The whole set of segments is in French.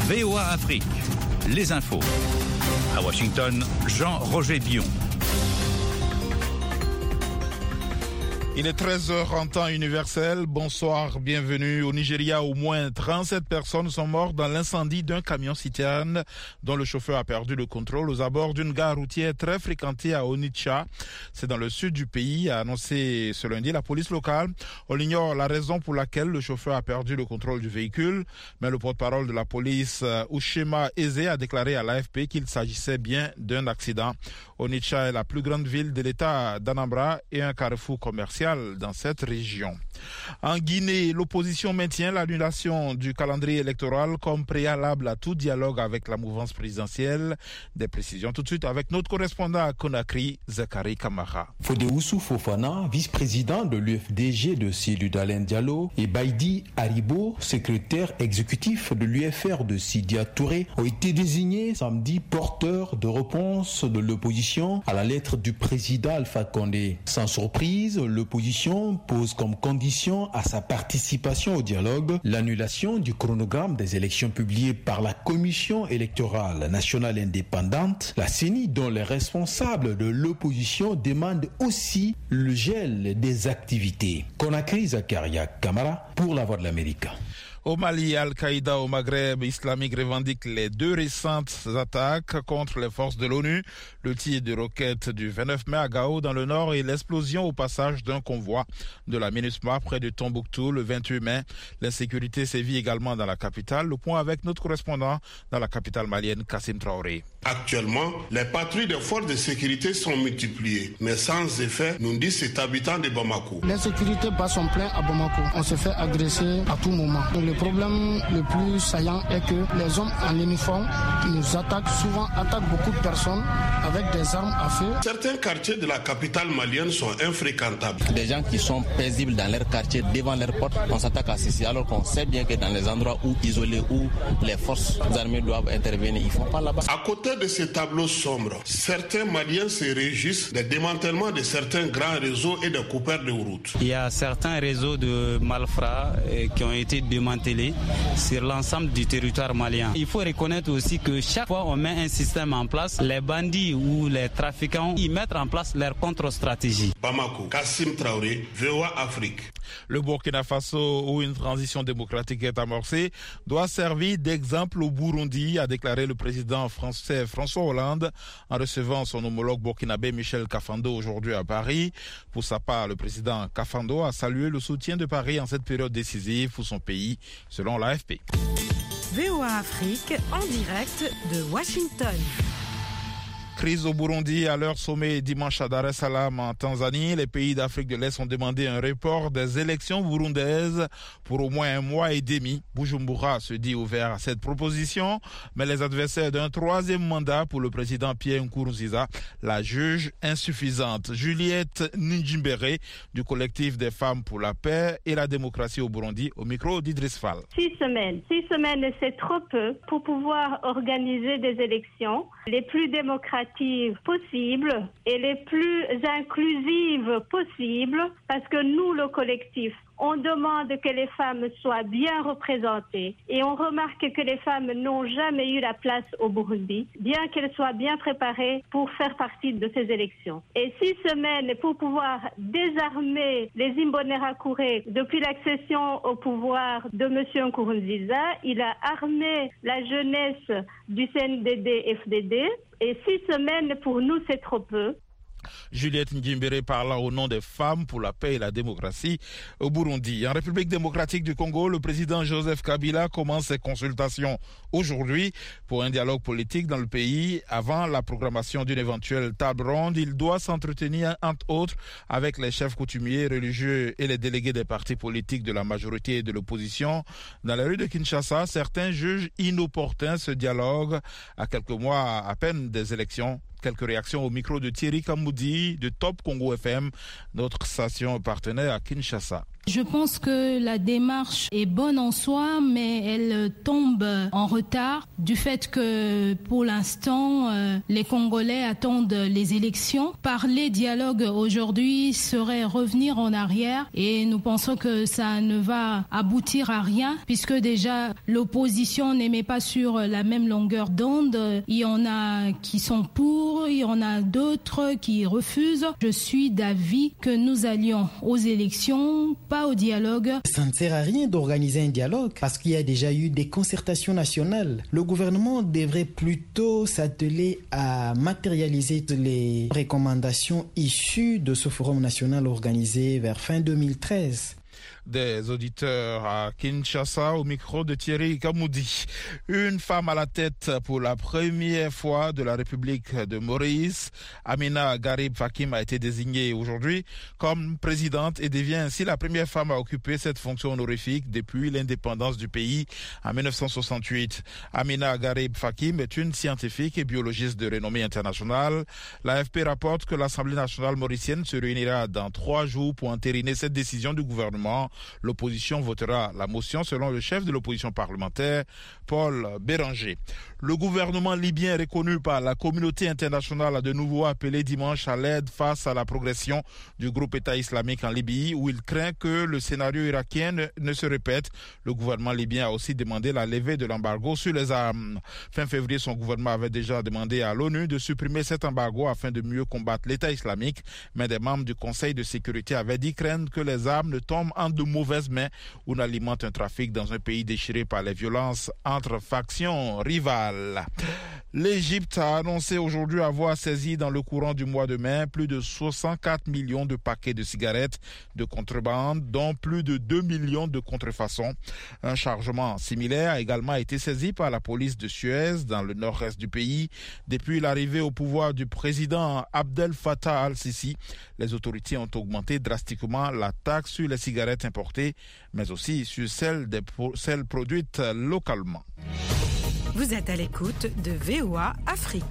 VOA Afrique, les infos. À Washington, Jean-Roger Bion. Il est 13h en temps universel. Bonsoir, bienvenue. Au Nigeria, au moins 37 personnes sont mortes dans l'incendie d'un camion-citerne dont le chauffeur a perdu le contrôle aux abords d'une gare routière très fréquentée à Onitsha. C'est dans le sud du pays, a annoncé ce lundi la police locale. On ignore la raison pour laquelle le chauffeur a perdu le contrôle du véhicule, mais le porte-parole de la police, Ushema Eze, a déclaré à l'AFP qu'il s'agissait bien d'un accident. Onitsha est la plus grande ville de l'État d'Anambra et un carrefour commercial dans cette région. En Guinée, l'opposition maintient l'annulation du calendrier électoral comme préalable à tout dialogue avec la mouvance présidentielle. Des précisions tout de suite avec notre correspondant à Conakry, Zakari Kamara. Fodéoussou Fofana, vice-président de l'UFDG de Sidi Dalen Diallo, et Baïdi Haribo, secrétaire exécutif de l'UFR de Sidia Touré, ont été désignés samedi porteurs de réponse de l'opposition à la lettre du président Alpha Condé. Sans surprise, l'opposition pose comme condition à sa participation au dialogue l'annulation du chronogramme des élections publiées par la Commission électorale nationale indépendante, la CENI, dont les responsables de l'opposition demandent aussi le gel des activités. Conakry, Zakaria Kamara pour la Voix de l'Amérique. Au Mali, Al-Qaïda au Maghreb islamique revendique les deux récentes attaques contre les forces de l'ONU, le tir de roquettes du 29 mai à Gao dans le nord et l'explosion au passage d'un convoi de la MINUSMA près de Tombouctou le 28 mai. L'insécurité sévit également dans la capitale. Le point avec notre correspondant dans la capitale malienne, Kassim Traoré. Actuellement, les patrouilles des forces de sécurité sont multipliées, mais sans effet, nous dit cet habitant de Bamako. L'insécurité bat son plein à Bamako. On se fait agresser à tout moment. Le problème le plus saillant est que les hommes en uniforme nous attaquent beaucoup de personnes avec des armes à feu. Certains quartiers de la capitale malienne sont infréquentables. Des gens qui sont paisibles dans leur quartier, devant leur porte, on s'attaque à ceci, alors qu'on sait bien que dans les endroits où isolés, où les forces armées doivent intervenir, ils ne font pas là-bas. À côté de ces tableaux sombres, certains Maliens se réjouissent des démantèlements de certains grands réseaux et des coupeurs de routes. Il y a certains réseaux de malfrats qui ont été démantelés sur l'ensemble du territoire malien. Il faut reconnaître aussi que chaque fois on met un système en place, les bandits ou les trafiquants, ils mettent en place leur contre-stratégie. Bamako, Kassim Traoré, VOA Afrique. Le Burkina Faso, où une transition démocratique est amorcée, doit servir d'exemple au Burundi, a déclaré le président français François Hollande en recevant son homologue burkinabé Michel Kafando aujourd'hui à Paris. Pour sa part, le président Kafando a salué le soutien de Paris en cette période décisive pour son pays, selon l'AFP. VOA Afrique en direct de Washington. Crise au Burundi à leur sommet dimanche à Dar es Salaam en Tanzanie. Les pays d'Afrique de l'Est ont demandé un report des élections burundaises pour au moins un mois et demi. Bujumbura se dit ouvert à cette proposition, mais les adversaires d'un troisième mandat pour le président Pierre Nkurunziza la jugent insuffisante. Juliette Njimbere du collectif des femmes pour la paix et la démocratie au Burundi, au micro d'Idriss Fall. 6 semaines, c'est trop peu pour pouvoir organiser des élections les plus démocratiques possibles et les plus inclusives possibles, parce que nous, le collectif, on demande que les femmes soient bien représentées et on remarque que les femmes n'ont jamais eu la place au Burundi, bien qu'elles soient bien préparées pour faire partie de ces élections. Et 6 semaines pour pouvoir désarmer les Imbonerakure. Depuis l'accession au pouvoir de M. Nkurunziza, il a armé la jeunesse du CNDD-FDD et 6 semaines pour nous c'est trop peu. Juliette Njimbere parla au nom des femmes pour la paix et la démocratie au Burundi. En République démocratique du Congo, le président Joseph Kabila commence ses consultations aujourd'hui pour un dialogue politique dans le pays. Avant la programmation d'une éventuelle table ronde, il doit s'entretenir entre autres avec les chefs coutumiers, religieux et les délégués des partis politiques de la majorité et de l'opposition. Dans les rues de Kinshasa, certains jugent inopportun ce dialogue à quelques mois à peine des élections. Quelques réactions au micro de Thierry Kamoudi de Top Congo FM, notre station partenaire à Kinshasa. Je pense que la démarche est bonne en soi, mais elle tombe en retard du fait que pour l'instant, les Congolais attendent les élections. Parler dialogue aujourd'hui serait revenir en arrière et nous pensons que ça ne va aboutir à rien puisque déjà l'opposition n'émet pas sur la même longueur d'onde. Il y en a qui sont pour, il y en a d'autres qui refusent. Je suis d'avis que nous allions aux élections, pas au dialogue. Ça ne sert à rien d'organiser un dialogue parce qu'il y a déjà eu des concertations nationales. Le gouvernement devrait plutôt s'atteler à matérialiser les recommandations issues de ce forum national organisé vers fin 2013. Des auditeurs à Kinshasa au micro de Thierry Kamoudi. Une femme à la tête pour la première fois de la République de Maurice, Amina Garib Fakim, a été désignée aujourd'hui comme présidente et devient ainsi la première femme à occuper cette fonction honorifique depuis l'indépendance du pays en 1968. Amina Garib Fakim est une scientifique et biologiste de renommée internationale. L'AFP rapporte que l'Assemblée nationale mauricienne se réunira dans 3 jours pour entériner cette décision du gouvernement. L'opposition votera la motion selon le chef de l'opposition parlementaire, Paul Béranger. Le gouvernement libyen reconnu par la communauté internationale a de nouveau appelé dimanche à l'aide face à la progression du groupe État islamique en Libye où il craint que le scénario irakien ne se répète. Le gouvernement libyen a aussi demandé la levée de l'embargo sur les armes. Fin février, son gouvernement avait déjà demandé à l'ONU de supprimer cet embargo afin de mieux combattre l'État islamique, mais des membres du Conseil de sécurité avaient dit craindre que les armes ne tombent en de mauvaises mains ou n'alimentent un trafic dans un pays déchiré par les violences entre factions rivales. L'Égypte a annoncé aujourd'hui avoir saisi dans le courant du mois de mai plus de 64 millions de paquets de cigarettes de contrebande, dont plus de 2 millions de contrefaçons. Un chargement similaire a également été saisi par la police de Suez dans le nord-est du pays. Depuis l'arrivée au pouvoir du président Abdel Fattah al-Sisi, les autorités ont augmenté drastiquement la taxe sur les cigarettes importées, mais aussi sur celles produites localement. Vous êtes à l'écoute de VOA Afrique.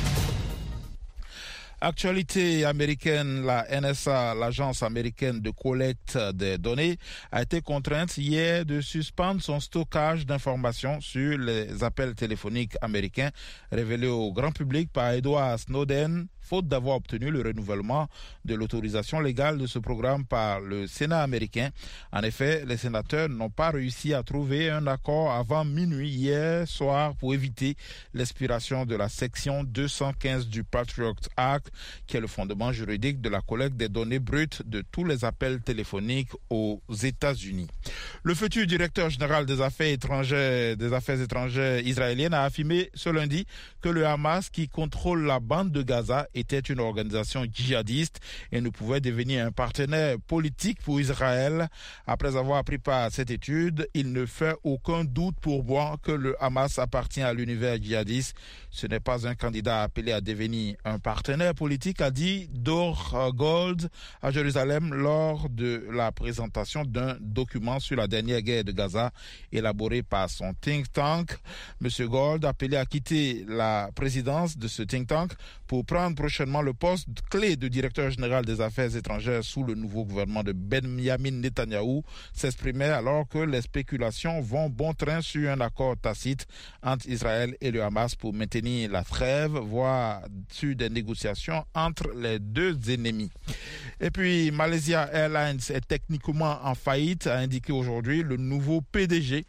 Actualité américaine, la NSA, l'agence américaine de collecte des données, a été contrainte hier de suspendre son stockage d'informations sur les appels téléphoniques américains révélés au grand public par Edward Snowden, faute d'avoir obtenu le renouvellement de l'autorisation légale de ce programme par le Sénat américain. En effet, les sénateurs n'ont pas réussi à trouver un accord avant minuit hier soir pour éviter l'expiration de la section 215 du Patriot Act, qui est le fondement juridique de la collecte des données brutes de tous les appels téléphoniques aux États-Unis. Le futur directeur général des affaires étrangères israéliennes a affirmé ce lundi que le Hamas, qui contrôle la bande de Gaza, était une organisation djihadiste et ne pouvait devenir un partenaire politique pour Israël. Après avoir pris part à cette étude, il ne fait aucun doute pour moi que le Hamas appartient à l'univers djihadiste. Ce n'est pas un candidat appelé à devenir un partenaire politique, a dit Dor Gold à Jérusalem lors de la présentation d'un document sur la dernière guerre de Gaza élaboré par son think tank. Monsieur Gold a appelé à quitter la présidence de ce think tank pour prendre prochainement le poste clé de directeur général des affaires étrangères sous le nouveau gouvernement de Benjamin Netanyahou, s'exprimait alors que les spéculations vont bon train sur un accord tacite entre Israël et le Hamas pour maintenir la trêve, voire sur des négociations entre les deux ennemis. Et puis, Malaysia Airlines est techniquement en faillite, a indiqué aujourd'hui le nouveau PDG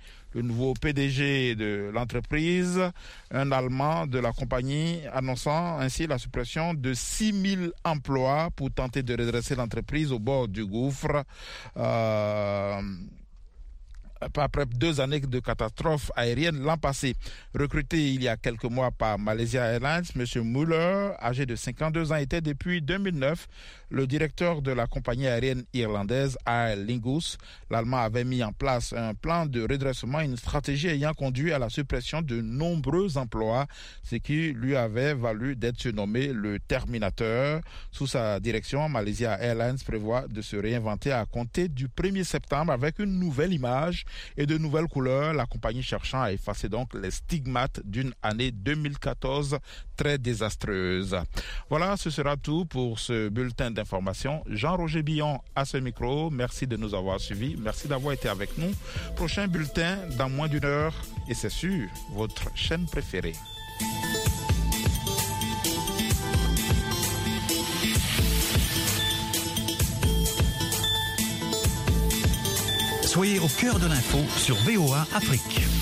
de l'entreprise, un Allemand de la compagnie, annonçant ainsi la suppression de 6 000 emplois pour tenter de redresser l'entreprise au bord du gouffre. Après 2 années de catastrophe aérienne l'an passé. Recruté il y a quelques mois par Malaysia Airlines, M. Muller, âgé de 52 ans, était depuis 2009 le directeur de la compagnie aérienne irlandaise Aer Lingus. L'Allemand avait mis en place un plan de redressement, une stratégie ayant conduit à la suppression de nombreux emplois, ce qui lui avait valu d'être surnommé le Terminateur. Sous sa direction, Malaysia Airlines prévoit de se réinventer à compter du 1er septembre avec une nouvelle image et de nouvelles couleurs, la compagnie cherchant à effacer donc les stigmates d'une année 2014 très désastreuse. Voilà, ce sera tout pour ce bulletin d'information. Jean-Roger Billon à ce micro. Merci de nous avoir suivis. Merci d'avoir été avec nous. Prochain bulletin dans moins d'une heure et c'est sur votre chaîne préférée. Soyez au cœur de l'info sur VOA Afrique.